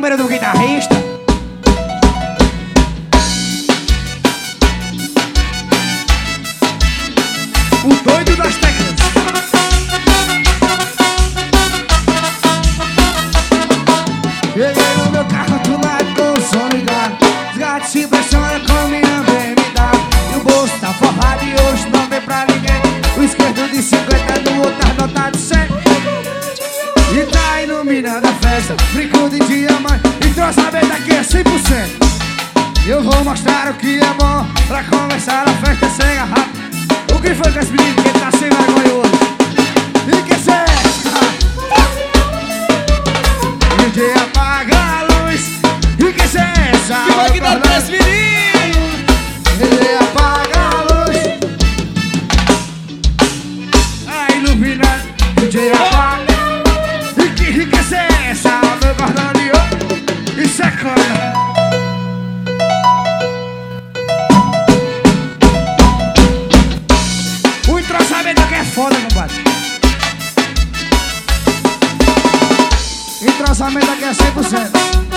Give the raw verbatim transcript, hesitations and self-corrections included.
câmera do guitarrista. O doido das teclas. Cheguei no meu carro do lado com o som ligado. Os gatos se impressionam com minha B M W. E o bolso tá forrado e hoje não vem pra ninguém. O esquerdo de cinquenta, no outro tá notado cem. E tá iluminando a festa, brinco de diamante. E trouxe a mesa aqui é cem por cento. Eu vou mostrar o que é bom pra começar a festa sem garrafa. O que foi com esse menino que ele tá sem vergonha hoje? E que cê D J apaga a luz. E que cê essa? Que vai que dá pra esse menino? D J apaga a luz. A iluminar. D J apaga. E que riqueza é essa? Meu cordão de ouro. Isso é cana. O entrosamento aqui é foda, compadre. Entrosamento aqui é cem por cento.